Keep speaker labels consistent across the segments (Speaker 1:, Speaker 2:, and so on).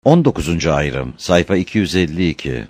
Speaker 1: 19. ayrım, sayfa 252.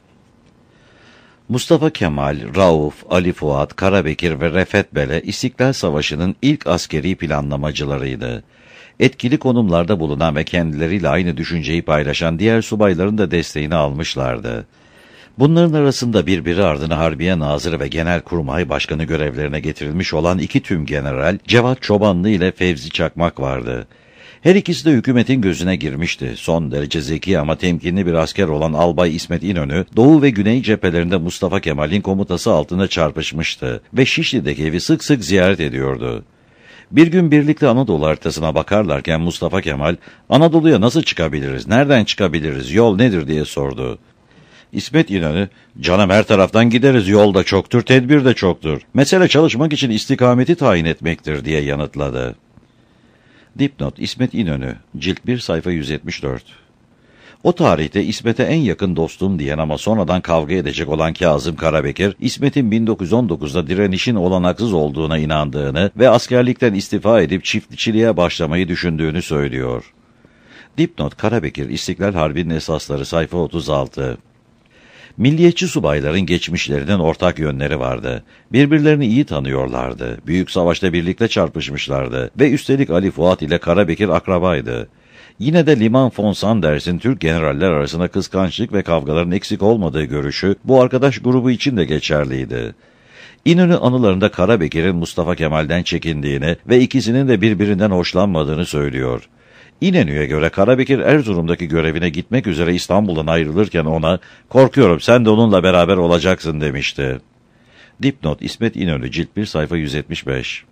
Speaker 1: Mustafa Kemal, Rauf, Ali Fuat, Karabekir ve Refet Bele, İstiklal Savaşı'nın ilk askeri planlamacılarıydı. Etkili konumlarda bulunan ve kendileriyle aynı düşünceyi paylaşan diğer subayların da desteğini almışlardı. Bunların arasında birbiri ardına Harbiye Nazırı ve Genelkurmay Başkanı görevlerine getirilmiş olan iki tümgeneral, Cevat Çobanlı ile Fevzi Çakmak vardı. Her ikisi de hükümetin gözüne girmişti. Son derece zeki ama temkinli bir asker olan Albay İsmet İnönü, Doğu ve Güney cephelerinde Mustafa Kemal'in komutası altında çarpışmıştı ve Şişli'deki evi sık sık ziyaret ediyordu. Bir gün birlikte Anadolu haritasına bakarlarken Mustafa Kemal, "Anadolu'ya nasıl çıkabiliriz, nereden çıkabiliriz, yol nedir?" diye sordu. İsmet İnönü, "Canım her taraftan gideriz, yol da çoktur, tedbir de çoktur. Mesele çalışmak için istikameti tayin etmektir," diye yanıtladı. Dipnot: İsmet İnönü, Cilt 1, sayfa 174. O tarihte İsmet'e en yakın dostum diyen ama sonradan kavga edecek olan Kazım Karabekir, İsmet'in 1919'da direnişin olanaksız olduğuna inandığını ve askerlikten istifa edip çiftçiliğe başlamayı düşündüğünü söylüyor. Dipnot: Karabekir, İstiklal Harbi'nin esasları, sayfa 36. Milliyetçi subayların geçmişlerinin ortak yönleri vardı. Birbirlerini iyi tanıyorlardı. Büyük savaşta birlikte çarpışmışlardı ve üstelik Ali Fuat ile Karabekir akrabaydı. Yine de Liman von Sanders'in Türk generaller arasında kıskançlık ve kavgaların eksik olmadığı görüşü bu arkadaş grubu için de geçerliydi. İnönü anılarında Karabekir'in Mustafa Kemal'den çekindiğini ve ikisinin de birbirinden hoşlanmadığını söylüyor. İnönü'ye göre Karabekir Erzurum'daki görevine gitmek üzere İstanbul'dan ayrılırken ona, "Korkuyorum sen de onunla beraber olacaksın," demişti. Dipnot: İsmet İnönü, Cilt 1, sayfa 175.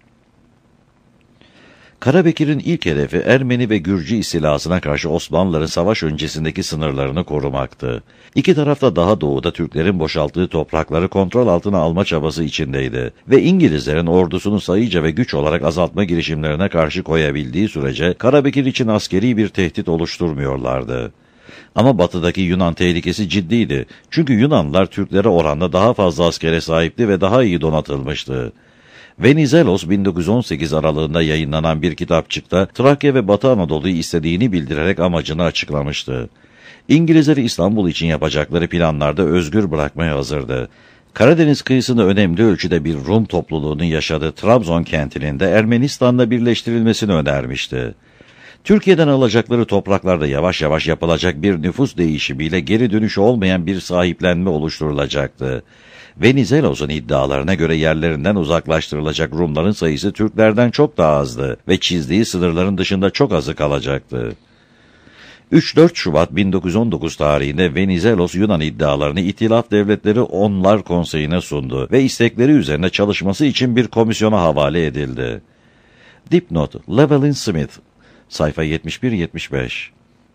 Speaker 1: Karabekir'in ilk hedefi Ermeni ve Gürcü istilasına karşı Osmanlıların savaş öncesindeki sınırlarını korumaktı. İki taraf da daha doğuda Türklerin boşalttığı toprakları kontrol altına alma çabası içindeydi ve İngilizlerin ordusunu sayıca ve güç olarak azaltma girişimlerine karşı koyabildiği sürece Karabekir için askeri bir tehdit oluşturmuyorlardı. Ama batıdaki Yunan tehlikesi ciddiydi. Çünkü Yunanlılar Türklere oranla daha fazla askere sahipti ve daha iyi donatılmıştı. Venizelos 1918 aralığında yayınlanan bir kitapçıkta Trakya ve Batı Anadolu'yu istediğini bildirerek amacını açıklamıştı. İngilizleri İstanbul için yapacakları planlarda özgür bırakmaya hazırdı. Karadeniz kıyısında önemli ölçüde bir Rum topluluğunun yaşadığı Trabzon kentinin de Ermenistan'la birleştirilmesini önermişti. Türkiye'den alacakları topraklarda yavaş yavaş yapılacak bir nüfus değişimiyle geri dönüşü olmayan bir sahiplenme oluşturulacaktı. Venizelos'un iddialarına göre yerlerinden uzaklaştırılacak Rumların sayısı Türklerden çok daha azdı ve çizdiği sınırların dışında çok azı kalacaktı. 3-4 Şubat 1919 tarihinde Venizelos Yunan iddialarını İtilaf Devletleri Onlar Konseyi'ne sundu ve istekleri üzerine çalışması için bir komisyona havale edildi. Dipnot: Llewellyn Smith, sayfa 71-75.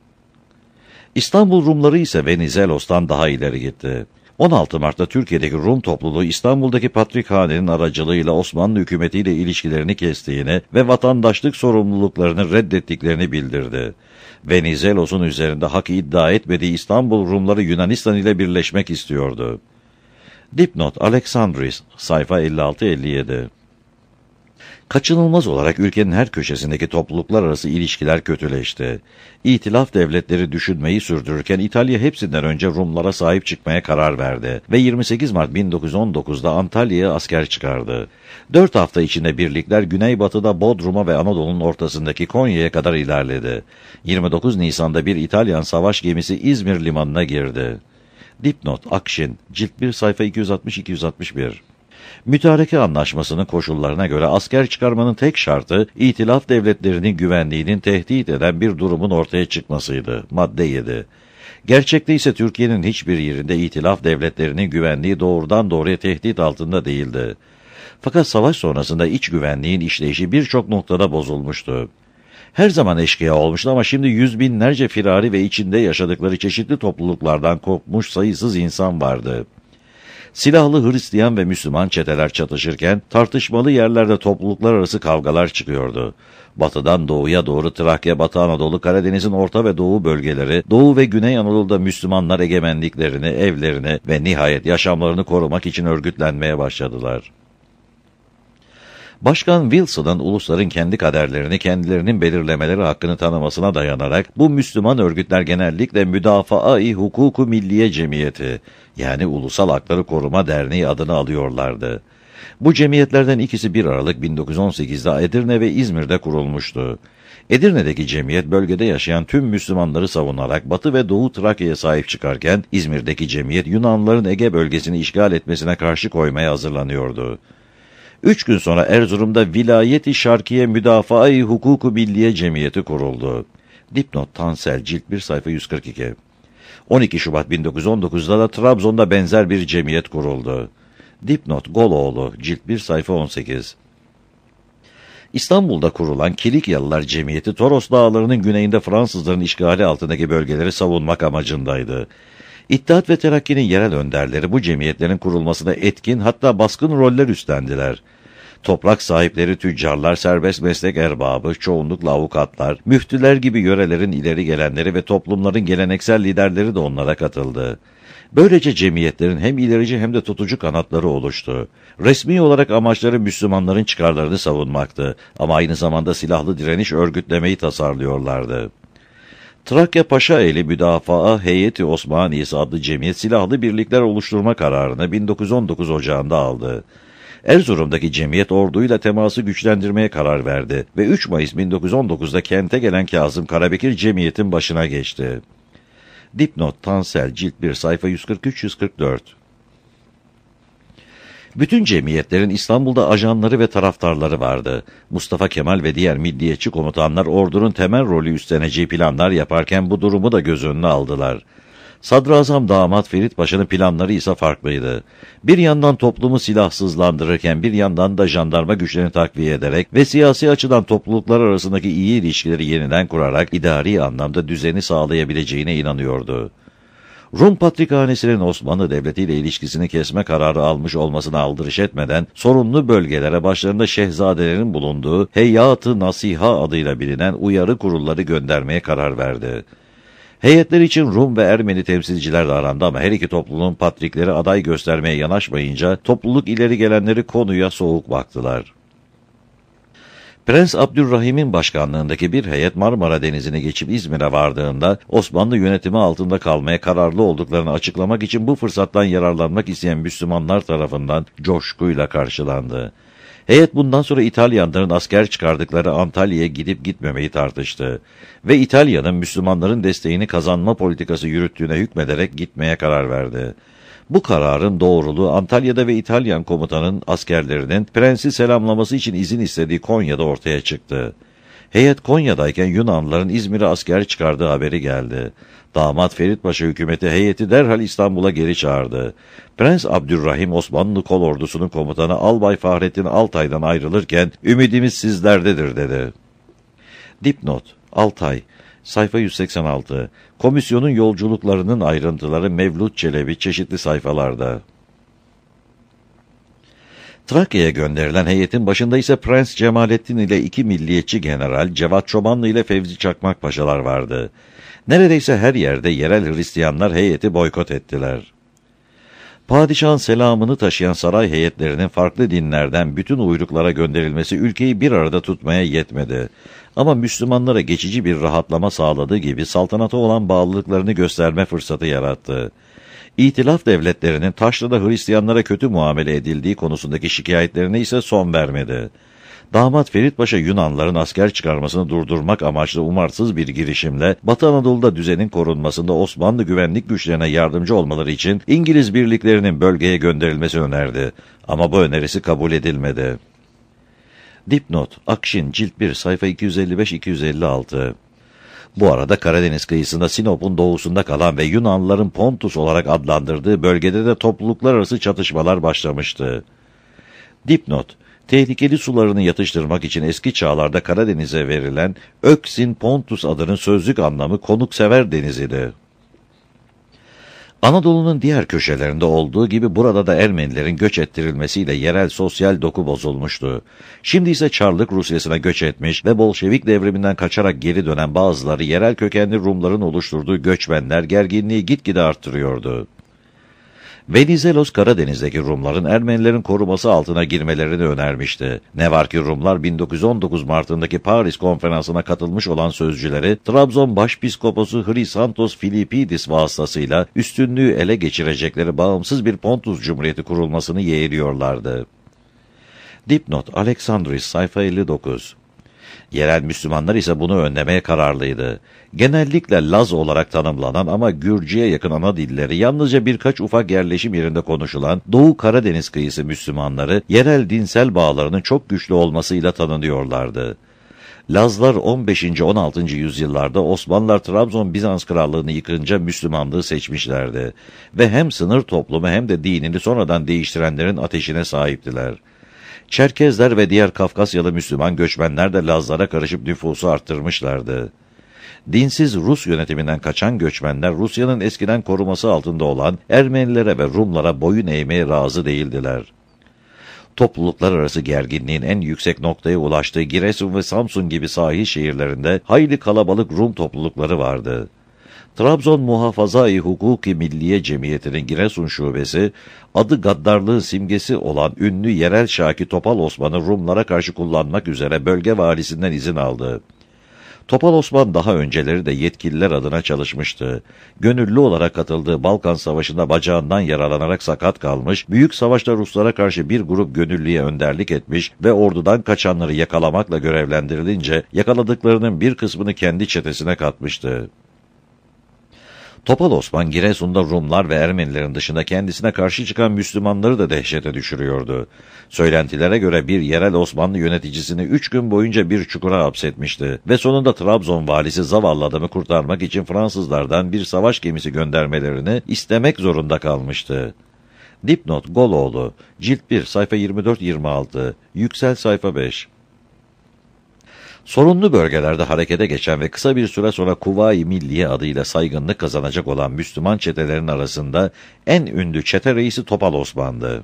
Speaker 1: İstanbul Rumları ise Venizelos'tan daha ileri gitti. 16 Mart'ta Türkiye'deki Rum topluluğu İstanbul'daki Patrikhane'nin aracılığıyla Osmanlı hükümetiyle ilişkilerini kestiğini ve vatandaşlık sorumluluklarını reddettiklerini bildirdi. Venizelos'un üzerinde hak iddia etmediği İstanbul Rumları Yunanistan ile birleşmek istiyordu. Dipnot: Alexandris, sayfa 56-57. Kaçınılmaz olarak ülkenin her köşesindeki topluluklar arası ilişkiler kötüleşti. İtilaf devletleri düşünmeyi sürdürürken İtalya hepsinden önce Rumlara sahip çıkmaya karar verdi ve 28 Mart 1919'da Antalya'ya asker çıkardı. 4 hafta içinde birlikler güneybatıda Bodrum'a ve Anadolu'nun ortasındaki Konya'ya kadar ilerledi. 29 Nisan'da bir İtalyan savaş gemisi İzmir limanına girdi. Dipnot: Akşin, Cilt 1, sayfa 260-261. Mütareke Anlaşması'nın koşullarına göre asker çıkarmanın tek şartı, İtilaf devletlerinin güvenliğinin tehdit eden bir durumun ortaya çıkmasıydı. Madde 7. Gerçekte ise Türkiye'nin hiçbir yerinde İtilaf devletlerinin güvenliği doğrudan doğruya tehdit altında değildi. Fakat savaş sonrasında iç güvenliğin işleyişi birçok noktada bozulmuştu. Her zaman eşkıya olmuştu ama şimdi yüz binlerce firari ve içinde yaşadıkları çeşitli topluluklardan kopmuş sayısız insan vardı. Silahlı Hristiyan ve Müslüman çeteler çatışırken tartışmalı yerlerde topluluklar arası kavgalar çıkıyordu. Batıdan doğuya doğru Trakya, Batı Anadolu, Karadeniz'in orta ve doğu bölgeleri, Doğu ve Güney Anadolu'da Müslümanlar egemenliklerini, evlerini ve nihayet yaşamlarını korumak için örgütlenmeye başladılar. Başkan Wilson'ın ulusların kendi kaderlerini kendilerinin belirlemeleri hakkını tanımasına dayanarak bu Müslüman örgütler genellikle Müdafaa-i Hukuku Milliye Cemiyeti yani Ulusal Hakları Koruma Derneği adını alıyorlardı. Bu cemiyetlerden ikisi 1 Aralık 1918'de Edirne ve İzmir'de kurulmuştu. Edirne'deki cemiyet bölgede yaşayan tüm Müslümanları savunarak Batı ve Doğu Trakya'ya sahip çıkarken İzmir'deki cemiyet Yunanlıların Ege bölgesini işgal etmesine karşı koymaya hazırlanıyordu. 3 gün sonra Erzurum'da Vilayet-i Şarkiye Müdafaa-i Hukuku Milliye Cemiyeti kuruldu. Dipnot Tansel cilt 1 sayfa 142. 12 Şubat 1919'da da Trabzon'da benzer bir cemiyet kuruldu. Dipnot Goloğlu cilt 1 sayfa 18. İstanbul'da kurulan Kilikyalılar Cemiyeti Toros Dağları'nın güneyinde Fransızların işgali altındaki bölgeleri savunmak amacındaydı. İttihat ve Terakki'nin yerel önderleri bu cemiyetlerin kurulmasına etkin hatta baskın roller üstlendiler. Toprak sahipleri, tüccarlar, serbest meslek erbabı, çoğunlukla avukatlar, müftüler gibi yörelerin ileri gelenleri ve toplumların geleneksel liderleri de onlara katıldı. Böylece cemiyetlerin hem ilerici hem de tutucu kanatları oluştu. Resmi olarak amaçları Müslümanların çıkarlarını savunmaktı ama aynı zamanda silahlı direniş örgütlemeyi tasarlıyorlardı. Trakya Paşaeli Müdafaa Heyeti Osmaniyesi adlı cemiyet silahlı birlikler oluşturma kararını 1919 Ocağı'nda aldı. Erzurum'daki cemiyet orduyla teması güçlendirmeye karar verdi ve 3 Mayıs 1919'da kente gelen Kazım Karabekir cemiyetin başına geçti. Dipnot Tansel cilt 1 sayfa 143-144. Bütün cemiyetlerin İstanbul'da ajanları ve taraftarları vardı. Mustafa Kemal ve diğer milliyetçi komutanlar ordunun temel rolü üstleneceği planlar yaparken bu durumu da göz önüne aldılar. Sadrazam Damat Ferit Paşa'nın planları ise farklıydı. Bir yandan toplumu silahsızlandırırken bir yandan da jandarma güçlerini takviye ederek ve siyasi açıdan topluluklar arasındaki iyi ilişkileri yeniden kurarak idari anlamda düzeni sağlayabileceğine inanıyordu. Rum Patrikhanesi'nin Osmanlı Devleti ile ilişkisini kesme kararı almış olmasına aldırış etmeden sorunlu bölgelere başlarında şehzadelerin bulunduğu Heyyat-ı Nasiha adıyla bilinen uyarı kurulları göndermeye karar verdi. Heyetler için Rum ve Ermeni temsilciler de arandı ama her iki topluluğun patrikleri aday göstermeye yanaşmayınca topluluk ileri gelenleri konuya soğuk baktılar. Prens Abdülrahim'in başkanlığındaki bir heyet Marmara Denizi'ne geçip İzmir'e vardığında Osmanlı yönetimi altında kalmaya kararlı olduklarını açıklamak için bu fırsattan yararlanmak isteyen Müslümanlar tarafından coşkuyla karşılandı. Heyet bundan sonra İtalyanların asker çıkardıkları Antalya'ya gidip gitmemeyi tartıştı ve İtalya'nın Müslümanların desteğini kazanma politikası yürüttüğüne hükmederek gitmeye karar verdi. Bu kararın doğruluğu Antalya'da ve İtalyan komutanın askerlerinin prensi selamlaması için izin istediği Konya'da ortaya çıktı. Heyet Konya'dayken Yunanlıların İzmir'e asker çıkardığı haberi geldi. Damat Ferit Paşa hükümeti heyeti derhal İstanbul'a geri çağırdı. Prens Abdülrahim Osmanlı kol ordusunun komutanı Albay Fahrettin Altay'dan ayrılırken "Ümidimiz sizlerdedir" dedi. Dipnot Altay sayfa 186. Komisyonun yolculuklarının ayrıntıları Mevlüt Çelebi çeşitli sayfalarda. Trakya'ya gönderilen heyetin başında ise Prens Cemalettin ile 2 milliyetçi general Cevat Çobanlı ile Fevzi Çakmak paşalar vardı. Neredeyse her yerde yerel Hristiyanlar heyeti boykot ettiler. Padişahın selamını taşıyan saray heyetlerinin farklı dinlerden bütün uyruklara gönderilmesi ülkeyi bir arada tutmaya yetmedi. Ama Müslümanlara geçici bir rahatlama sağladığı gibi saltanata olan bağlılıklarını gösterme fırsatı yarattı. İtilaf devletlerinin Taşra'da Hristiyanlara kötü muamele edildiği konusundaki şikayetlerine ise son vermedi. Damat Ferit Paşa Yunanların asker çıkarmasını durdurmak amaçlı umarsız bir girişimle Batı Anadolu'da düzenin korunmasında Osmanlı güvenlik güçlerine yardımcı olmaları için İngiliz birliklerinin bölgeye gönderilmesi önerdi. Ama bu önerisi kabul edilmedi. Dipnot Akşin cilt 1 sayfa 255-256. Bu arada Karadeniz kıyısında Sinop'un doğusunda kalan ve Yunanlıların Pontus olarak adlandırdığı bölgede de topluluklar arası çatışmalar başlamıştı. Dipnot tehlikeli sularını yatıştırmak için eski çağlarda Karadeniz'e verilen Öksin Pontus adının sözlük anlamı konuksever deniziydi. Anadolu'nun diğer köşelerinde olduğu gibi burada da Ermenilerin göç ettirilmesiyle yerel sosyal doku bozulmuştu. Şimdi ise Çarlık Rusyası'na göç etmiş ve Bolşevik devriminden kaçarak geri dönen bazıları yerel kökenli Rumların oluşturduğu göçmenler gerginliği gitgide arttırıyordu. Venizelos Karadeniz'deki Rumların Ermenilerin koruması altına girmelerini önermişti. Ne var ki Rumlar 1919 Mart'ındaki Paris Konferansı'na katılmış olan sözcüleri Trabzon Başpiskoposu Hrisantos Filipidis vasıtasıyla üstünlüğü ele geçirecekleri bağımsız bir Pontus Cumhuriyeti kurulmasını yeğliyorlardı. Dipnot Aleksandris sayfa 59. Yerel Müslümanlar ise bunu önlemeye kararlıydı. Genellikle Laz olarak tanımlanan ama Gürcü'ye yakın ana dilleri yalnızca birkaç ufak yerleşim yerinde konuşulan Doğu Karadeniz kıyısı Müslümanları yerel dinsel bağlarının çok güçlü olmasıyla tanınıyorlardı. Lazlar 15. 16. yüzyıllarda Osmanlılar Trabzon Bizans Krallığı'nı yıkınca Müslümanlığı seçmişlerdi ve hem sınır toplumu hem de dinini sonradan değiştirenlerin ateşine sahiptiler. Çerkezler ve diğer Kafkasyalı Müslüman göçmenler de Lazlara karışıp nüfusu arttırmışlardı. Dinsiz Rus yönetiminden kaçan göçmenler Rusya'nın eskiden koruması altında olan Ermenilere ve Rumlara boyun eğmeye razı değildiler. Topluluklar arası gerginliğin en yüksek noktaya ulaştığı Giresun ve Samsun gibi sahil şehirlerinde hayli kalabalık Rum toplulukları vardı. Trabzon Muhafaza-i Hukuki Milliye Cemiyeti'nin Giresun şubesi, adı gaddarlığın simgesi olan ünlü yerel Şaki Topal Osman'ı Rumlara karşı kullanmak üzere bölge valisinden izin aldı. Topal Osman daha önceleri de yetkililer adına çalışmıştı. Gönüllü olarak katıldığı Balkan Savaşı'nda bacağından yaralanarak sakat kalmış, büyük savaşta Ruslara karşı bir grup gönüllüye önderlik etmiş ve ordudan kaçanları yakalamakla görevlendirilince yakaladıklarının bir kısmını kendi çetesine katmıştı. Topal Osman, Giresun'da Rumlar ve Ermenilerin dışında kendisine karşı çıkan Müslümanları da dehşete düşürüyordu. Söylentilere göre bir yerel Osmanlı yöneticisini 3 gün boyunca bir çukura hapsetmişti ve sonunda Trabzon valisi zavallı adamı kurtarmak için Fransızlardan bir savaş gemisi göndermelerini istemek zorunda kalmıştı. Dipnot Goloğlu, Cilt 1, sayfa 24-26, Yüksel sayfa 5. Sorunlu bölgelerde harekete geçen ve kısa bir süre sonra Kuvayi Milliye adıyla saygınlık kazanacak olan Müslüman çetelerin arasında en ünlü çete reisi Topal Osman'dı.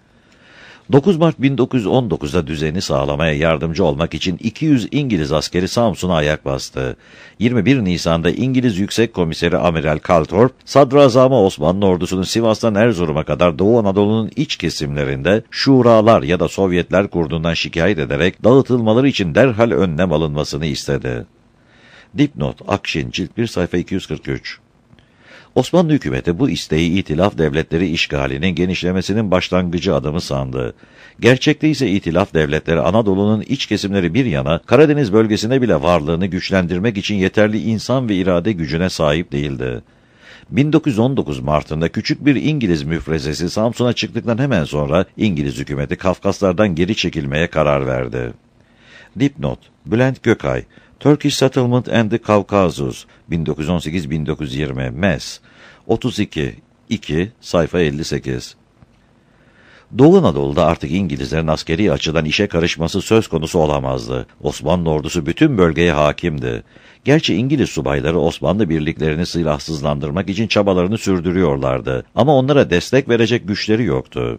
Speaker 1: 9 Mart 1919'da düzeni sağlamaya yardımcı olmak için 200 İngiliz askeri Samsun'a ayak bastı. 21 Nisan'da İngiliz Yüksek Komiseri Amiral Kaltorp, Sadrazamı Osmanlı ordusunun Sivas'tan Erzurum'a kadar Doğu Anadolu'nun iç kesimlerinde Şuralar ya da Sovyetler kurduğundan şikayet ederek dağıtılmaları için derhal önlem alınmasını istedi. Dipnot Akşin, Cilt 1, sayfa 243. Osmanlı hükümeti bu isteği İtilaf devletleri işgalinin genişlemesinin başlangıcı adımı sandı. Gerçekte ise İtilaf devletleri Anadolu'nun iç kesimleri bir yana Karadeniz bölgesine bile varlığını güçlendirmek için yeterli insan ve irade gücüne sahip değildi. 1919 Mart'ında küçük bir İngiliz müfrezesi Samsun'a çıktıktan hemen sonra İngiliz hükümeti Kafkaslardan geri çekilmeye karar verdi. Dipnot Bülent Gökay, Turkish Settlement and the Caucasus, 1918-1920, Mes, 32, 2, sayfa 58. Doğu Anadolu'da artık İngilizlerin askeri açıdan işe karışması söz konusu olamazdı. Osmanlı ordusu bütün bölgeye hakimdi. Gerçi İngiliz subayları Osmanlı birliklerini silahsızlandırmak için çabalarını sürdürüyorlardı. Ama onlara destek verecek güçleri yoktu.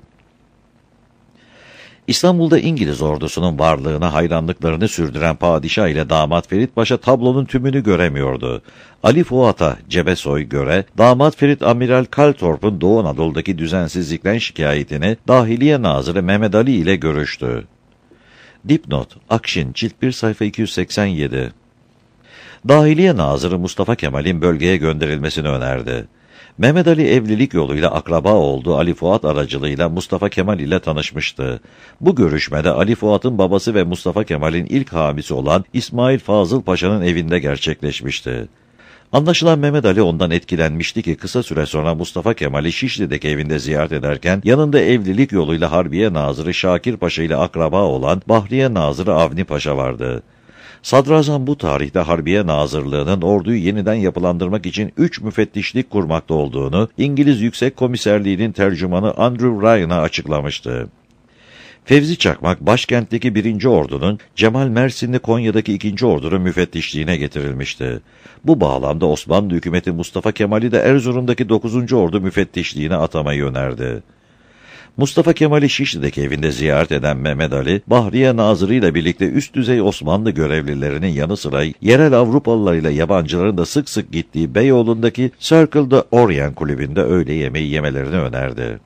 Speaker 1: İstanbul'da İngiliz ordusunun varlığına hayranlıklarını sürdüren padişah ile damat Ferit Paşa tablonun tümünü göremiyordu. Ali Fuat'a Cebesoy göre, damat Ferit Amiral Kaltorp'un Doğu Anadolu'daki düzensizlikten şikayetini Dahiliye Nazırı Mehmet Ali ile görüştü. Dipnot Akşin, Cilt 1, sayfa 287. Dahiliye Nazırı Mustafa Kemal'in bölgeye gönderilmesini önerdi. Mehmet Ali evlilik yoluyla akraba olduğu Ali Fuat aracılığıyla Mustafa Kemal ile tanışmıştı. Bu görüşmede Ali Fuat'ın babası ve Mustafa Kemal'in ilk hamisi olan İsmail Fazıl Paşa'nın evinde gerçekleşmişti. Anlaşılan Mehmet Ali ondan etkilenmişti ki kısa süre sonra Mustafa Kemal'i Şişli'deki evinde ziyaret ederken yanında evlilik yoluyla Harbiye Nazırı Şakir Paşa ile akraba olan Bahriye Nazırı Avni Paşa vardı. Sadrazam bu tarihte Harbiye Nazırlığı'nın orduyu yeniden yapılandırmak için 3 müfettişlik kurmakta olduğunu İngiliz Yüksek Komiserliği'nin tercümanı Andrew Ryan'a açıklamıştı. Fevzi Çakmak, başkentteki 1. Ordunun, Cemal Mersinli Konya'daki 2. Ordunun müfettişliğine getirilmişti. Bu bağlamda Osmanlı hükümeti Mustafa Kemal'i de Erzurum'daki 9. Ordu müfettişliğine atamayı önerdi. Mustafa Kemal'i Şişli'deki evinde ziyaret eden Mehmet Ali, Bahriye Nazırı ile birlikte üst düzey Osmanlı görevlilerinin yanı sıra yerel Avrupalılarıyla yabancıların da sık sık gittiği Beyoğlu'ndaki Circle de Orient kulübünde öğle yemeği yemelerini önerdi.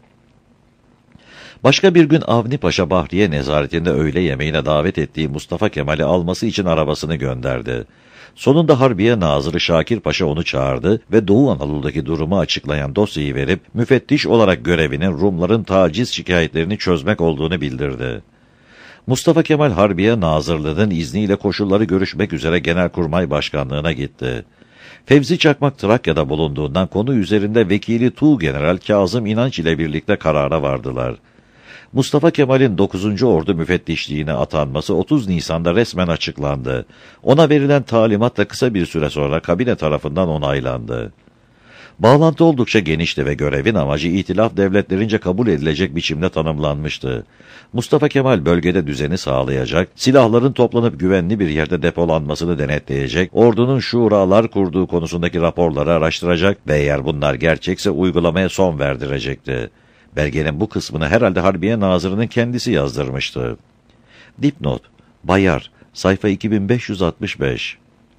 Speaker 1: Başka bir gün Avni Paşa Bahriye nezaretinde öğle yemeğine davet ettiği Mustafa Kemal'i alması için arabasını gönderdi. Sonunda Harbiye Nazırı Şakir Paşa onu çağırdı ve Doğu Anadolu'daki durumu açıklayan dosyayı verip müfettiş olarak görevinin Rumların taciz şikayetlerini çözmek olduğunu bildirdi. Mustafa Kemal Harbiye Nazırlığı'nın izniyle koşulları görüşmek üzere Genelkurmay Başkanlığı'na gitti. Fevzi Çakmak Trakya'da bulunduğundan konu üzerinde vekili Tuğgeneral Kazım İnanç ile birlikte karara vardılar. Mustafa Kemal'in 9. Ordu müfettişliğine atanması 30 Nisan'da resmen açıklandı. Ona verilen talimatla kısa bir süre sonra kabine tarafından onaylandı. Bağlantı oldukça genişti ve görevin amacı itilaf devletlerince kabul edilecek biçimde tanımlanmıştı. Mustafa Kemal bölgede düzeni sağlayacak, silahların toplanıp güvenli bir yerde depolanmasını denetleyecek, ordunun şuralar kurduğu konusundaki raporları araştıracak ve eğer bunlar gerçekse uygulamaya son verdirecekti. Belgenin bu kısmını herhalde Harbiye Nazırı'nın kendisi yazdırmıştı. Dipnot, Bayar, sayfa 2565.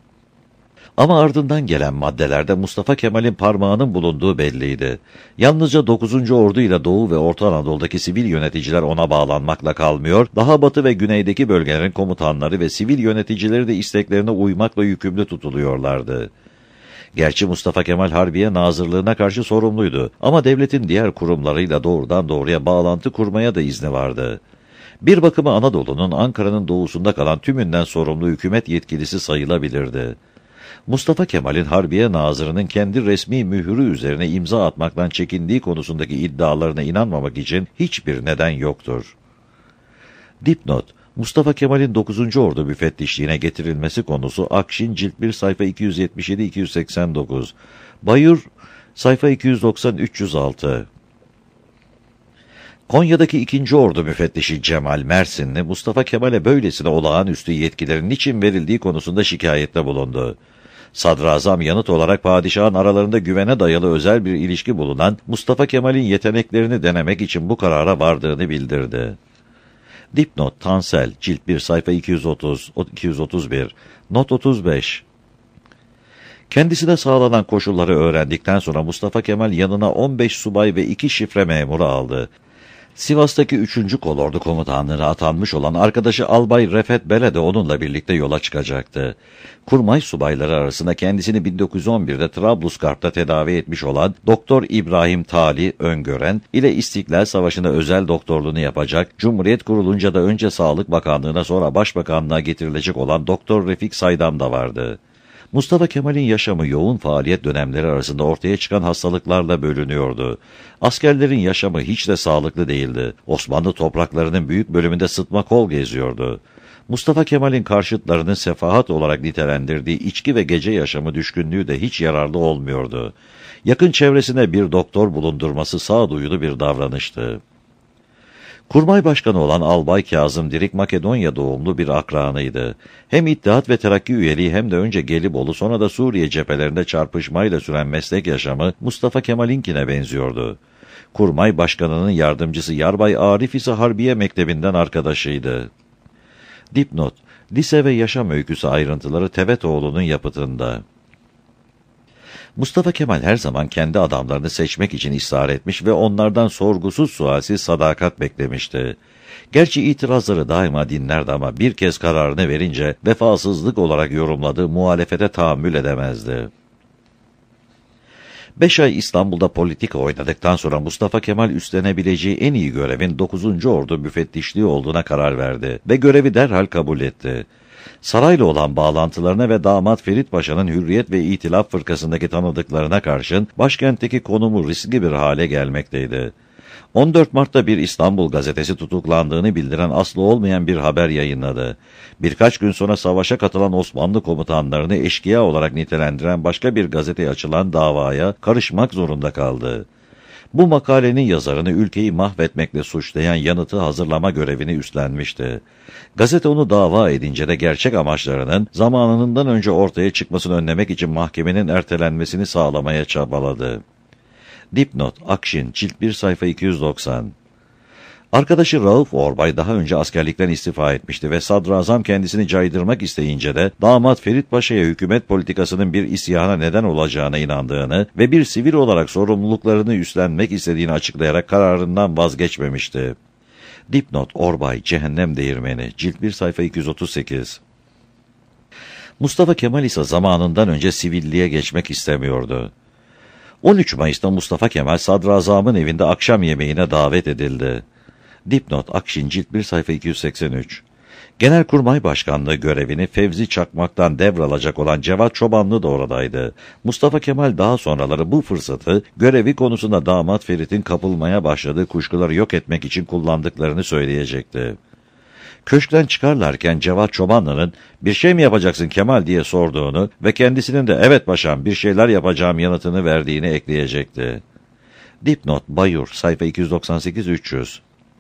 Speaker 1: Ama ardından gelen maddelerde Mustafa Kemal'in parmağının bulunduğu belliydi. Yalnızca 9. Ordu ile Doğu ve Orta Anadolu'daki sivil yöneticiler ona bağlanmakla kalmıyor, daha batı ve güneydeki bölgelerin komutanları ve sivil yöneticileri de isteklerine uymakla yükümlü tutuluyorlardı. Gerçi Mustafa Kemal Harbiye Nazırlığı'na karşı sorumluydu ama devletin diğer kurumlarıyla doğrudan doğruya bağlantı kurmaya da izni vardı. Bir bakıma Anadolu'nun Ankara'nın doğusunda kalan tümünden sorumlu hükümet yetkilisi sayılabilirdi. Mustafa Kemal'in Harbiye Nazırı'nın kendi resmi mührü üzerine imza atmaktan çekindiği konusundaki iddialarına inanmamak için hiçbir neden yoktur. Dipnot, Mustafa Kemal'in 9. Ordu müfettişliğine getirilmesi konusu Akşin cilt 1 sayfa 277-289, Bayur sayfa 290-306. Konya'daki 2. Ordu müfettişi Cemal Mersinli, Mustafa Kemal'e böylesine olağanüstü yetkilerin niçin verildiği konusunda şikayette bulundu. Sadrazam yanıt olarak padişahın aralarında güvene dayalı özel bir ilişki bulunan Mustafa Kemal'in yeteneklerini denemek için bu karara vardığını bildirdi. Dipnot Tansel, cilt 1 sayfa 230-231, not 35. Kendisine sağlanan koşulları öğrendikten sonra Mustafa Kemal yanına 15 subay ve 2 şifre memuru aldı. Sivas'taki 3. Kolordu komutanlığına atanmış olan arkadaşı Albay Refet Bele de onunla birlikte yola çıkacaktı. Kurmay subayları arasında kendisini 1911'de Trablusgarp'ta tedavi etmiş olan Doktor İbrahim Tali Öngören ile İstiklal Savaşı'nda özel doktorluğunu yapacak, Cumhuriyet kurulunca da önce Sağlık Bakanlığı'na sonra Başbakanlığa getirilecek olan Doktor Refik Saydam da vardı. Mustafa Kemal'in yaşamı yoğun faaliyet dönemleri arasında ortaya çıkan hastalıklarla bölünüyordu. Askerlerin yaşamı hiç de sağlıklı değildi. Osmanlı topraklarının büyük bölümünde sıtma kol geziyordu. Mustafa Kemal'in karşıtlarının sefahat olarak nitelendirdiği içki ve gece yaşamı düşkünlüğü de hiç yararlı olmuyordu. Yakın çevresine bir doktor bulundurması sağduyulu bir davranıştı. Kurmay Başkanı olan Albay Kazım Dirik Makedonya doğumlu bir akranıydı. Hem İttihat ve Terakki üyeliği hem de önce Gelibolu sonra da Suriye cephelerinde çarpışmayla süren meslek yaşamı Mustafa Kemal'inkine benziyordu. Kurmay Başkanı'nın yardımcısı Yarbay Arif ise Harbiye Mektebi'nden arkadaşıydı. Dipnot, lise ve yaşam öyküsü ayrıntıları Tevetoğlu'nun yapıtında. Mustafa Kemal her zaman kendi adamlarını seçmek için ısrar etmiş ve onlardan sorgusuz sualsiz sadakat beklemişti. Gerçi itirazları daima dinlerdi ama bir kez kararını verince vefasızlık olarak yorumladığı muhalefete tahammül edemezdi. 5 ay İstanbul'da politika oynadıktan sonra Mustafa Kemal üstlenebileceği en iyi görevin 9. Ordu müfettişliği olduğuna karar verdi ve görevi derhal kabul etti. Sarayla olan bağlantılarına ve damat Ferit Paşa'nın Hürriyet ve İtilaf Fırkası'ndaki tanıdıklarına karşın başkentteki konumu riskli bir hale gelmekteydi. 14 Mart'ta bir İstanbul gazetesi tutuklandığını bildiren aslı olmayan bir haber yayınladı. Birkaç gün sonra savaşa katılan Osmanlı komutanlarını eşkıya olarak nitelendiren başka bir gazeteye açılan davaya karışmak zorunda kaldı. Bu makalenin yazarını ülkeyi mahvetmekle suçlayan yanıtı hazırlama görevini üstlenmişti. Gazete onu dava edince de gerçek amaçlarının zamanından önce ortaya çıkmasını önlemek için mahkemenin ertelenmesini sağlamaya çabaladı. Dipnot, Akşin, cilt 1 sayfa 290. Arkadaşı Rauf Orbay daha önce askerlikten istifa etmişti ve sadrazam kendisini caydırmak isteyince de damat Ferit Paşa'ya hükümet politikasının bir isyana neden olacağına inandığını ve bir sivil olarak sorumluluklarını üstlenmek istediğini açıklayarak kararından vazgeçmemişti. Dipnot: Orbay, Cehennem Değirmeni, Cilt 1, sayfa 238. Mustafa Kemal ise zamanından önce sivilliğe geçmek istemiyordu. 13 Mayıs'ta Mustafa Kemal sadrazamın evinde akşam yemeğine davet edildi. Dipnot: Akşin, Cilt 1, sayfa 283. Genelkurmay Başkanlığı görevini Fevzi Çakmak'tan devralacak olan Cevat Çobanlı da oradaydı. Mustafa Kemal daha sonraları bu fırsatı görevi konusunda damat Ferit'in kapılmaya başladığı kuşkuları yok etmek için kullandıklarını söyleyecekti. Köşkten çıkarlarken Cevat Çobanlı'nın "Bir şey mi yapacaksın Kemal?" diye sorduğunu ve kendisinin de "Evet paşam, bir şeyler yapacağım" yanıtını verdiğini ekleyecekti. Dipnot: Bayur, sayfa 298-300.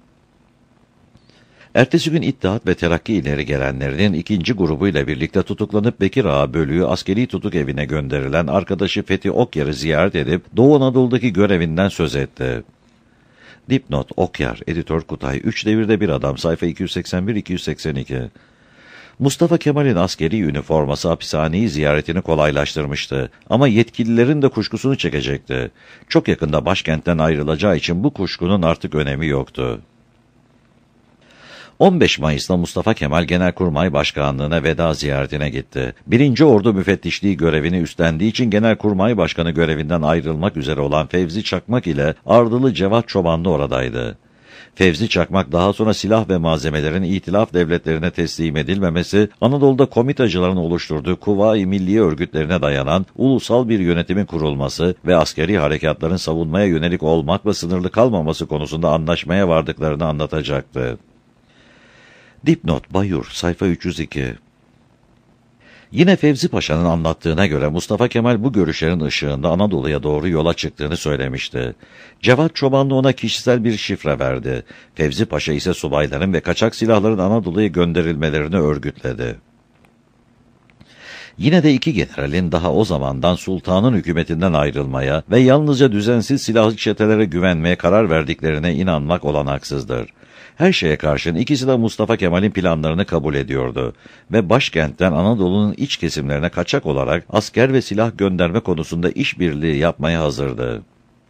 Speaker 1: Ertesi gün İttihat ve Terakki ileri gelenlerinin ikinci grubuyla birlikte tutuklanıp Bekir Ağa Bölüğü askeri tutuk evine gönderilen arkadaşı Fethi Okyar'ı ziyaret edip Doğu Anadolu'daki görevinden söz etti. Dipnot: Okyar, Editör Kutay, 3 devirde bir adam, sayfa 281-282. Mustafa Kemal'in askeri üniforması hapishaneyi ziyaretini kolaylaştırmıştı ama yetkililerin de kuşkusunu çekecekti. Çok yakında başkentten ayrılacağı için bu kuşkunun artık önemi yoktu. 15 Mayıs'ta Mustafa Kemal Genelkurmay Başkanlığı'na veda ziyaretine gitti. 1. Ordu müfettişliği görevini üstlendiği için Genelkurmay Başkanı görevinden ayrılmak üzere olan Fevzi Çakmak ile ardılı Cevat Çobanlı oradaydı. Fevzi Çakmak daha sonra silah ve malzemelerin İtilaf devletlerine teslim edilmemesi, Anadolu'da komitacıların oluşturduğu Kuvayi Milliye örgütlerine dayanan ulusal bir yönetimin kurulması ve askeri harekatların savunmaya yönelik olmakla sınırlı kalmaması konusunda anlaşmaya vardıklarını anlatacaktı. Dipnot: Bayur, sayfa 302. Yine Fevzi Paşa'nın anlattığına göre Mustafa Kemal bu görüşlerin ışığında Anadolu'ya doğru yola çıktığını söylemişti. Cevat Çobanlı ona kişisel bir şifre verdi. Fevzi Paşa ise subayların ve kaçak silahların Anadolu'ya gönderilmelerini örgütledi. Yine de iki generalin daha o zamandan sultanın hükümetinden ayrılmaya ve yalnızca düzensiz silahlı çetelere güvenmeye karar verdiklerine inanmak olanaksızdır. Her şeye karşın ikisi de Mustafa Kemal'in planlarını kabul ediyordu ve başkentten Anadolu'nun iç kesimlerine kaçak olarak asker ve silah gönderme konusunda işbirliği yapmaya hazırdı.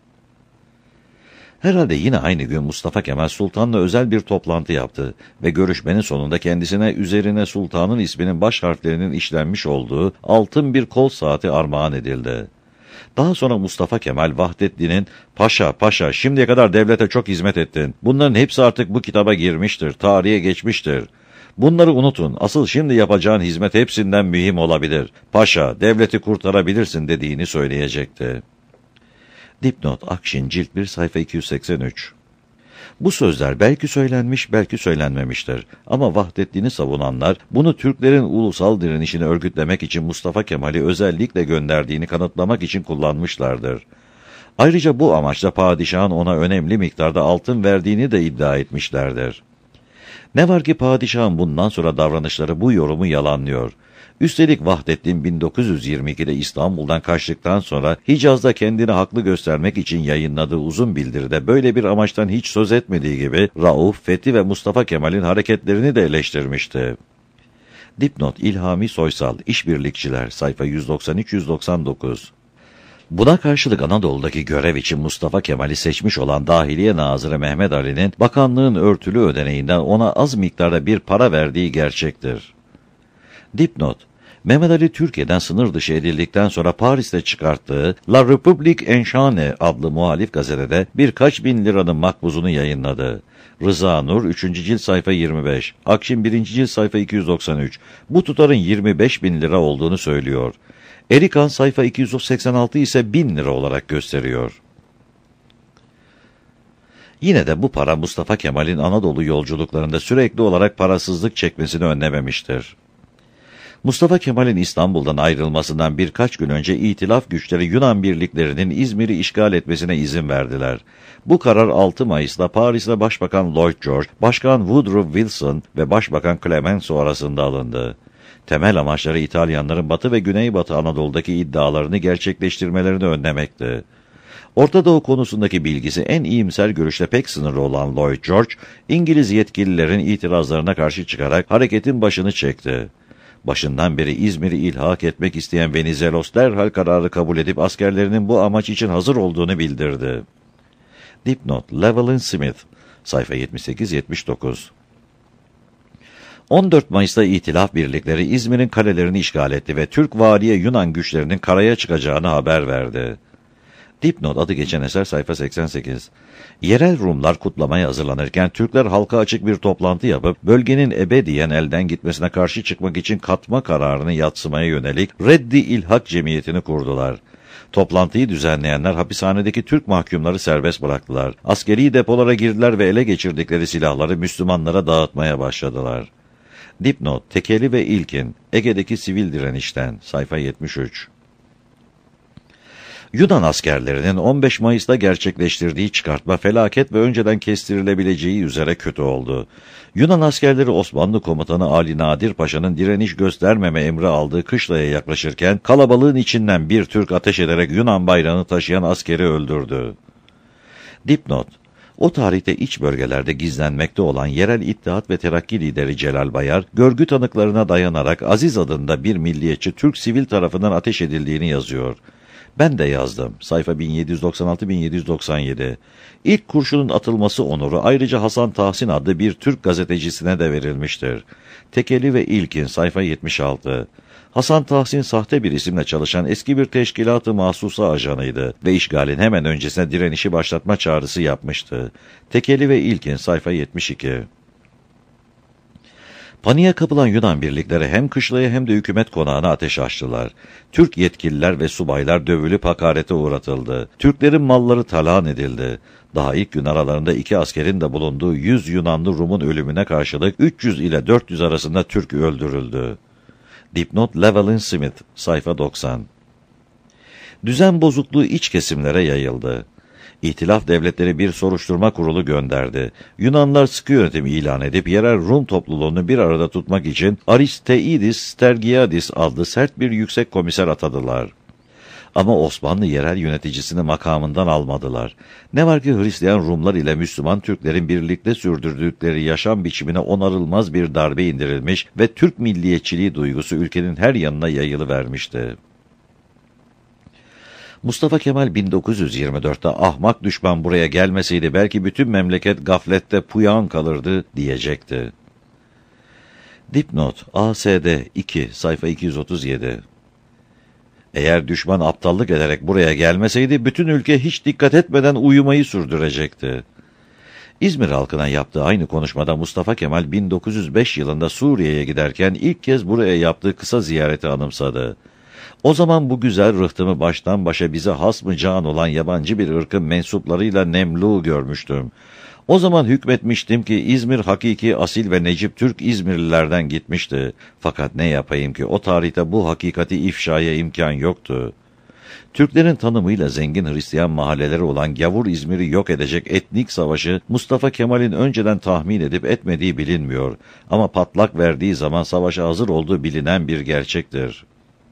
Speaker 1: Herhalde yine aynı gün Mustafa Kemal Sultan'la özel bir toplantı yaptı ve görüşmenin sonunda kendisine üzerine Sultan'ın isminin baş harflerinin işlenmiş olduğu altın bir kol saati armağan edildi. Daha sonra Mustafa Kemal Vahdettin'in "Paşa, paşa, şimdiye kadar devlete çok hizmet ettin. Bunların hepsi artık bu kitaba girmiştir, tarihe geçmiştir. Bunları unutun, asıl şimdi yapacağın hizmet hepsinden mühim olabilir. Paşa, devleti kurtarabilirsin" dediğini söyleyecekti. Dipnot: Akşin, Cilt 1, sayfa 283. Bu sözler belki söylenmiş, belki söylenmemiştir. Ama Vahdettin'i savunanlar, bunu Türklerin ulusal direnişini örgütlemek için Mustafa Kemal'i özellikle gönderdiğini kanıtlamak için kullanmışlardır. Ayrıca bu amaçla padişahın ona önemli miktarda altın verdiğini de iddia etmişlerdir. Ne var ki padişahın bundan sonra davranışları bu yorumu yalanlıyor. Üstelik Vahdettin 1922'de İstanbul'dan kaçtıktan sonra Hicaz'da kendini haklı göstermek için yayınladığı uzun bildiride böyle bir amaçtan hiç söz etmediği gibi Rauf, Fethi ve Mustafa Kemal'in hareketlerini de eleştirmişti. Dipnot: İlhami Soysal, İşbirlikçiler, sayfa 193-199. Buna karşılık Anadolu'daki görev için Mustafa Kemal'i seçmiş olan Dahiliye Nazırı Mehmet Ali'nin bakanlığın örtülü ödeneğinden ona az miktarda bir para verdiği gerçektir. Dipnot: Mehmet Ali Türkiye'den sınır dışı edildikten sonra Paris'te çıkarttığı La République Enchane adlı muhalif gazetede birkaç bin liranın makbuzunu yayınladı. Rıza Nur 3. cilt sayfa 25, Akşin 1. cilt sayfa 293, bu tutarın 25 bin lira olduğunu söylüyor. Erikan sayfa 286 ise 1000 lira olarak gösteriyor. Yine de bu para Mustafa Kemal'in Anadolu yolculuklarında sürekli olarak parasızlık çekmesini önlememiştir. Mustafa Kemal'in İstanbul'dan ayrılmasından birkaç gün önce İtilaf güçleri Yunan birliklerinin İzmir'i işgal etmesine izin verdiler. Bu karar 6 Mayıs'ta Paris'te Başbakan Lloyd George, Başkan Woodrow Wilson ve Başbakan Clemenceau arasında alındı. Temel amaçları İtalyanların Batı ve Güneybatı Anadolu'daki iddialarını gerçekleştirmelerini önlemekti. Orta Doğu konusundaki bilgisi en iyimser görüşle pek sınırlı olan Lloyd George, İngiliz yetkililerin itirazlarına karşı çıkarak hareketin başını çekti. Başından beri İzmir'i ilhak etmek isteyen Venizelos derhal kararı kabul edip askerlerinin bu amaç için hazır olduğunu bildirdi. Dipnot: Llewellyn Smith, sayfa 78-79. 14 Mayıs'ta İtilaf birlikleri İzmir'in kalelerini işgal etti ve Türk valiye Yunan güçlerinin karaya çıkacağını haber verdi. Dipnot: adı geçen eser, sayfa 88. Yerel Rumlar kutlamaya hazırlanırken Türkler halka açık bir toplantı yapıp bölgenin ebediyen elden gitmesine karşı çıkmak için katma kararını yadsımaya yönelik Reddi İlhak Cemiyeti'ni kurdular. Toplantıyı düzenleyenler hapishanedeki Türk mahkumları serbest bıraktılar. Askeri depolara girdiler ve ele geçirdikleri silahları Müslümanlara dağıtmaya başladılar. Dipnot: Tekeli ve İlkin, Ege'deki sivil direnişten, sayfa 73. Yunan askerlerinin 15 Mayıs'ta gerçekleştirdiği çıkartma felaket ve önceden kestirilebileceği üzere kötü oldu. Yunan askerleri Osmanlı komutanı Ali Nadir Paşa'nın direniş göstermeme emri aldığı kışlaya yaklaşırken kalabalığın içinden bir Türk ateş ederek Yunan bayrağını taşıyan askeri öldürdü. Dipnot: O tarihte iç bölgelerde gizlenmekte olan yerel İttihat ve Terakki lideri Celal Bayar, görgü tanıklarına dayanarak Aziz adında bir milliyetçi Türk sivil tarafından ateş edildiğini yazıyor. Ben de yazdım. Sayfa 1796-1797. İlk kurşunun atılması onuru ayrıca Hasan Tahsin adlı bir Türk gazetecisine de verilmiştir. Tekeli ve İlkin, sayfa 76. Hasan Tahsin sahte bir isimle çalışan eski bir teşkilat-ı mahsusa ajanıydı ve işgalin hemen öncesine direnişi başlatma çağrısı yapmıştı. Tekeli ve İlkin, sayfa 72. Paniğe kapılan Yunan birlikleri hem kışlaya hem de hükümet konağına ateş açtılar. Türk yetkililer ve subaylar dövülüp hakarete uğratıldı. Türklerin malları talan edildi. Daha ilk gün aralarında 2 askerin de bulunduğu 100 Yunanlı Rum'un ölümüne karşılık 300 ile 400 arasında Türk öldürüldü. Dipnot: Llewellyn Smith, sayfa 90. Düzen bozukluğu iç kesimlere yayıldı. İtilaf devletleri bir soruşturma kurulu gönderdi. Yunanlar sıkı yönetim ilan edip yerel Rum topluluğunu bir arada tutmak için Aristeidis Stergiadis adlı sert bir yüksek komiser atadılar. Ama Osmanlı yerel yöneticisini makamından almadılar. Ne var ki Hristiyan Rumlar ile Müslüman Türklerin birlikte sürdürdükleri yaşam biçimine onarılmaz bir darbe indirilmiş ve Türk milliyetçiliği duygusu ülkenin her yanına yayılıvermişti. Mustafa Kemal 1924'te ahmak düşman buraya gelmeseydi belki bütün memleket gaflette puyan kalırdı diyecekti. Dipnot: ASD 2, sayfa 237. Eğer düşman aptallık ederek buraya gelmeseydi bütün ülke hiç dikkat etmeden uyumayı sürdürecekti. İzmir halkına yaptığı aynı konuşmada Mustafa Kemal 1905 yılında Suriye'ye giderken ilk kez buraya yaptığı kısa ziyareti anımsadı. O zaman bu güzel rıhtımı baştan başa bize has mı can olan yabancı bir ırkın mensuplarıyla Nemlu görmüştüm. O zaman hükmetmiştim ki İzmir hakiki asil ve necip Türk İzmirlilerden gitmişti. Fakat ne yapayım ki o tarihte bu hakikati ifşaya imkan yoktu. Türklerin tanımıyla zengin Hristiyan mahalleleri olan gavur İzmir'i yok edecek etnik savaşı Mustafa Kemal'in önceden tahmin edip etmediği bilinmiyor. Ama patlak verdiği zaman savaşa hazır olduğu bilinen bir gerçektir.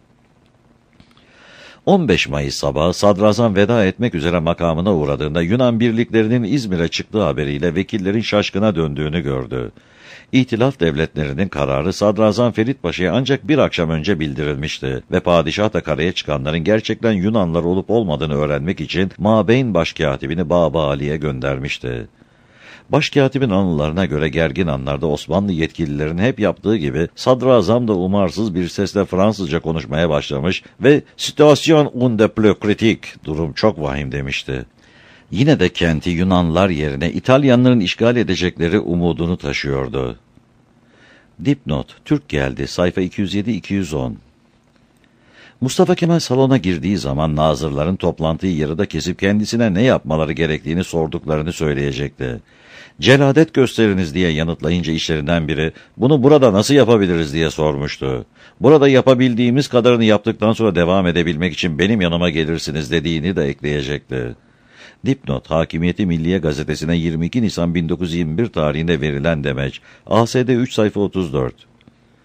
Speaker 1: 15 Mayıs sabahı sadrazam veda etmek üzere makamına uğradığında Yunan birliklerinin İzmir'e çıktığı haberiyle vekillerin şaşkına döndüğünü gördü. İtilaf devletlerinin kararı Sadrazam Ferit Paşa'ya ancak bir akşam önce bildirilmişti ve padişah da karaya çıkanların gerçekten Yunanlar olup olmadığını öğrenmek için Mabeyn Başkatibini Baba Ali'ye göndermişti. Başkatibin anılarına göre gergin anlarda Osmanlı yetkililerin hep yaptığı gibi sadrazam da umarsız bir sesle Fransızca konuşmaya başlamış ve "Situation un de plus critique, durum çok vahim" demişti. Yine de kenti Yunanlar yerine İtalyanların işgal edecekleri umudunu taşıyordu. Dipnot: Türk geldi, sayfa 207-210. Mustafa Kemal salona girdiği zaman nazırların toplantıyı yarıda kesip kendisine ne yapmaları gerektiğini sorduklarını söyleyecekti. "Celadet gösteriniz" diye yanıtlayınca işlerinden biri, "Bunu burada nasıl yapabiliriz?" diye sormuştu. "Burada yapabildiğimiz kadarını yaptıktan sonra devam edebilmek için benim yanıma gelirsiniz" dediğini de ekleyecekti. Dipnot: Hakimiyeti Milliye gazetesine 22 Nisan 1921 tarihinde verilen demeç. ASD 3 sayfa 34.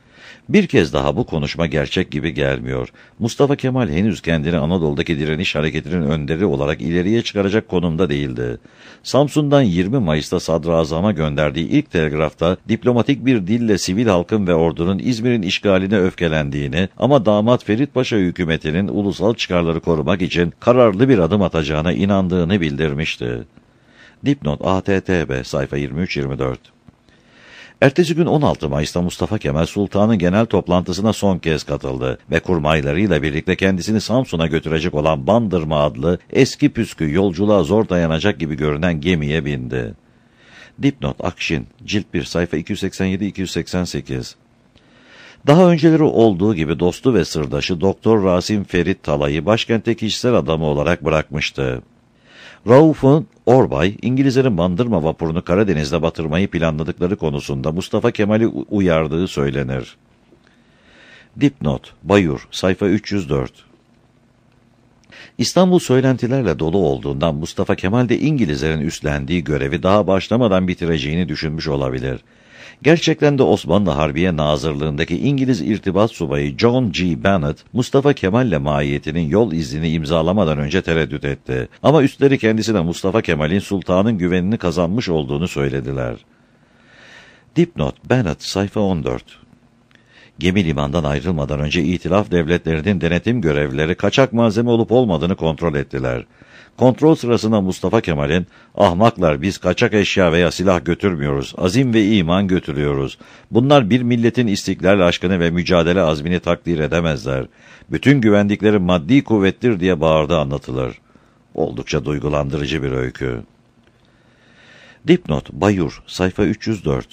Speaker 1: Bir kez daha bu konuşma gerçek gibi gelmiyor. Mustafa Kemal henüz kendini Anadolu'daki direniş hareketinin önderi olarak ileriye çıkaracak konumda değildi. Samsun'dan 20 Mayıs'ta Sadrazam'a gönderdiği ilk telgrafta diplomatik bir dille sivil halkın ve ordunun İzmir'in işgaline öfkelendiğini ama damat Ferit Paşa hükümetinin ulusal çıkarları korumak için kararlı bir adım atacağına inandığını bildirmişti. Dipnot ATTB sayfa 23-24. Ertesi gün 16 Mayıs'ta Mustafa Kemal Sultan'ın genel toplantısına son kez katıldı ve kurmaylarıyla birlikte kendisini Samsun'a götürecek olan Bandırma adlı eski püskü yolculuğa zor dayanacak gibi görünen gemiye bindi. Dipnot Akşin, cilt 1 sayfa 287-288. Daha önceleri olduğu gibi dostu ve sırdaşı Doktor Rasim Ferit Talay'ı başkentte kişisel adamı olarak bırakmıştı. Rauf'un Orbay, İngilizlerin Bandırma vapurunu Karadeniz'de batırmayı planladıkları konusunda Mustafa Kemal'i uyardığı söylenir. Dipnot, Bayur, sayfa 304. İstanbul söylentilerle dolu olduğundan Mustafa Kemal de İngilizlerin üstlendiği görevi daha başlamadan bitireceğini düşünmüş olabilir. Gerçekten de Osmanlı Harbiye Nazırlığındaki İngiliz irtibat subayı John G. Bennett, Mustafa Kemal'le mahiyetinin yol iznini imzalamadan önce tereddüt etti. Ama üstleri kendisine Mustafa Kemal'in sultanın güvenini kazanmış olduğunu söylediler. Dipnot, Bennett, sayfa 14. Gemi limandan ayrılmadan önce İtilaf devletlerinin denetim görevlileri kaçak malzeme olup olmadığını kontrol ettiler. Kontrol sırasında Mustafa Kemal'in, "Ahmaklar, biz kaçak eşya veya silah götürmüyoruz, azim ve iman götürüyoruz. Bunlar bir milletin istiklal aşkını ve mücadele azmini takdir edemezler. Bütün güvendikleri maddi kuvvettir" diye bağırdığı anlatılır. Oldukça duygulandırıcı bir öykü. Dipnot, Bayur, sayfa 304.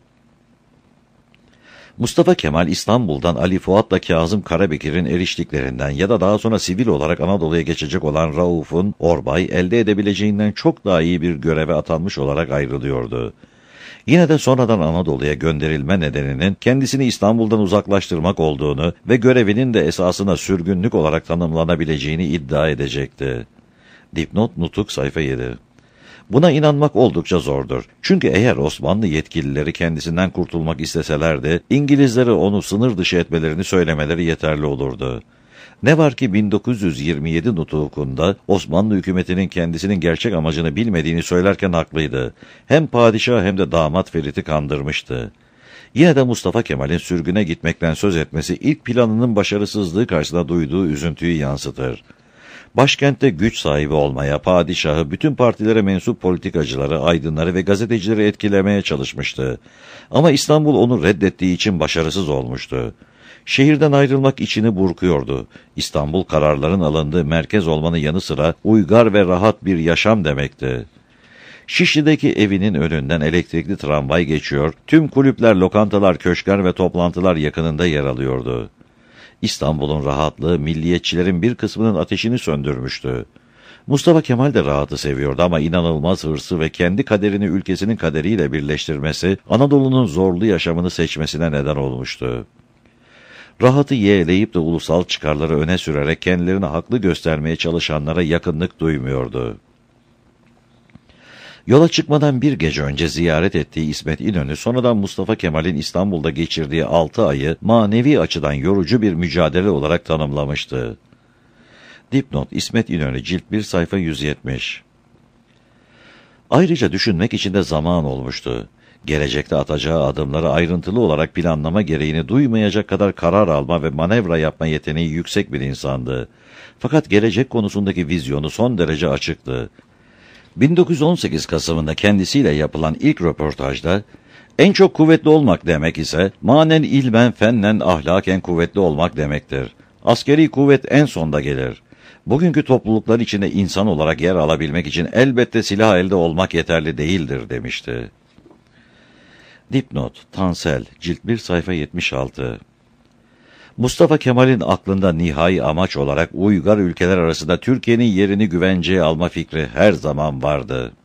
Speaker 1: Mustafa Kemal İstanbul'dan Ali Fuat'la Kazım Karabekir'in eriştiklerinden ya da daha sonra sivil olarak Anadolu'ya geçecek olan Rauf'un Orbay elde edebileceğinden çok daha iyi bir göreve atanmış olarak ayrılıyordu. Yine de sonradan Anadolu'ya gönderilme nedeninin kendisini İstanbul'dan uzaklaştırmak olduğunu ve görevinin de esasına sürgünlük olarak tanımlanabileceğini iddia edecekti. Dipnot Nutuk sayfa 7. Buna inanmak oldukça zordur. Çünkü eğer Osmanlı yetkilileri kendisinden kurtulmak isteselerdi, İngilizlere onu sınır dışı etmelerini söylemeleri yeterli olurdu. Ne var ki 1927 nutukunda Osmanlı hükümetinin kendisinin gerçek amacını bilmediğini söylerken haklıydı. Hem padişah hem de damat Ferit'i kandırmıştı. Yine de Mustafa Kemal'in sürgüne gitmekten söz etmesi ilk planının başarısızlığı karşısında duyduğu üzüntüyü yansıtır. Başkentte güç sahibi olmaya, padişahı, bütün partilere mensup politikacıları, aydınları ve gazetecileri etkilemeye çalışmıştı. Ama İstanbul onu reddettiği için başarısız olmuştu. Şehirden ayrılmak içini burkuyordu. İstanbul kararların alındığı merkez olmanın yanı sıra uygar ve rahat bir yaşam demekti. Şişli'deki evinin önünden elektrikli tramvay geçiyor, tüm kulüpler, lokantalar, köşkler ve toplantılar yakınında yer alıyordu. İstanbul'un rahatlığı milliyetçilerin bir kısmının ateşini söndürmüştü. Mustafa Kemal de rahatı seviyordu ama inanılmaz hırsı ve kendi kaderini ülkesinin kaderiyle birleştirmesi, Anadolu'nun zorlu yaşamını seçmesine neden olmuştu. Rahatı yeğleyip de ulusal çıkarları öne sürerek kendilerini haklı göstermeye çalışanlara yakınlık duymuyordu. Yola çıkmadan bir gece önce ziyaret ettiği İsmet İnönü, sonradan Mustafa Kemal'in İstanbul'da geçirdiği 6 ayı manevi açıdan yorucu bir mücadele olarak tanımlamıştı. Dipnot, İsmet İnönü, cilt 1 sayfa 170. Ayrıca düşünmek için de zaman olmuştu. Gelecekte atacağı adımları ayrıntılı olarak planlama gereğini duymayacak kadar karar alma ve manevra yapma yeteneği yüksek bir insandı. Fakat gelecek konusundaki vizyonu son derece açıktı. 1918 Kasım'ında kendisiyle yapılan ilk röportajda, "En çok kuvvetli olmak demek ise manen, ilmen, fennen, ahlaken kuvvetli olmak demektir. Askeri kuvvet en sonda gelir. Bugünkü topluluklar içinde insan olarak yer alabilmek için elbette silah elde olmak yeterli değildir" demişti. Dipnot, Tansel, cilt 1 sayfa 76. Mustafa Kemal'in aklında nihai amaç olarak uygar ülkeler arasında Türkiye'nin yerini güvenceye alma fikri her zaman vardı.